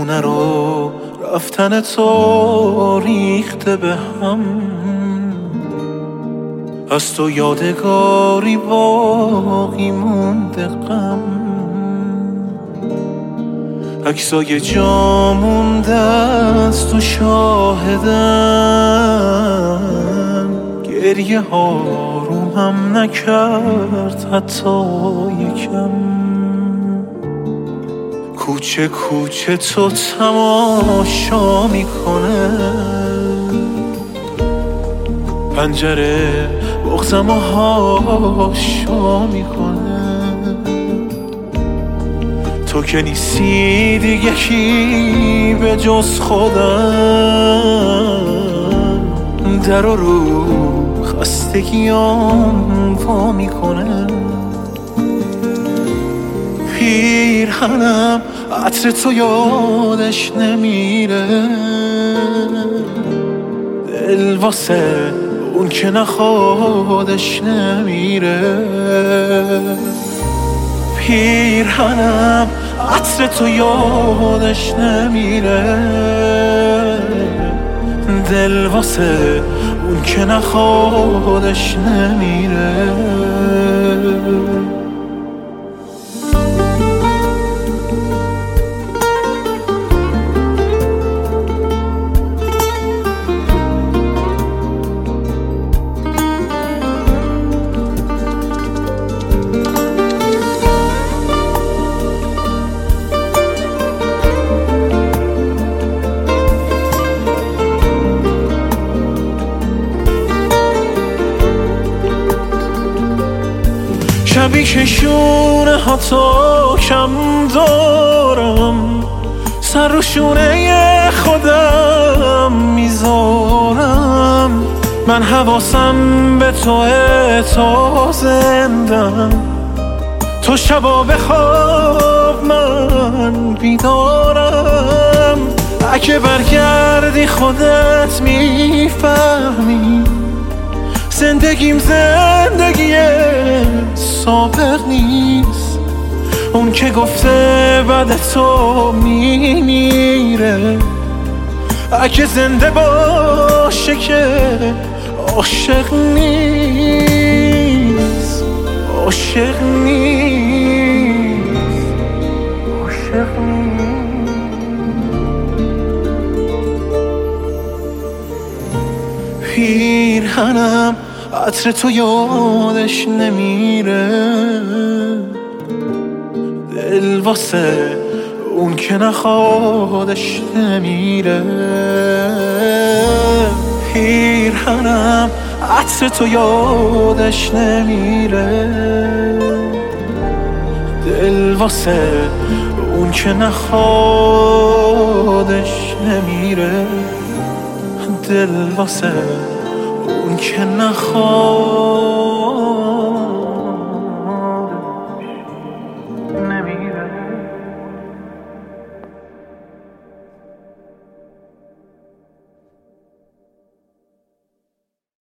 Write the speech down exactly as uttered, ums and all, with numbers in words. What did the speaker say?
خونه رو رفتن تو ریخته به هم، از تو یادگاری باقی مونده غم، عکسای جا مونده از تو شاهدن، گریه ها رومم نکرد حتی یکم. کوچه کوچه تو تماشا میکنه، پنجره بغضم و هاشا میکنه. تو که نیستی دیگه کی به جز خودم، در و رو خستگیام وا میکنه. پیرهنم عطر تو یادش نمیره، دل واسه اون که نخوادش نمیره. پیرهنم عطر تو یادش نمیره، دل واسه اون که نخوادش نمیره. شبی که شونه ها تا کم دارم، سر رو شونه خودم میذارم. من حواسم به توه تا زندم، تو شبا بخواب من بیدارم. اگه برگردی خودت میفهمی، زندگیم زندگی سابق نیست. اون که گفته بعد تو میمیره، اگه زنده باشه که عاشق نیست. عاشق نیست، عاشق نیست. پیرهنم عطر تو یادش نمیره، دل واسه اون که نخوادش نمیره. پیرهنم عطر تو یادش نمیره، دل واسه اون که نخوادش نمیره. دل واسه اون که نخواد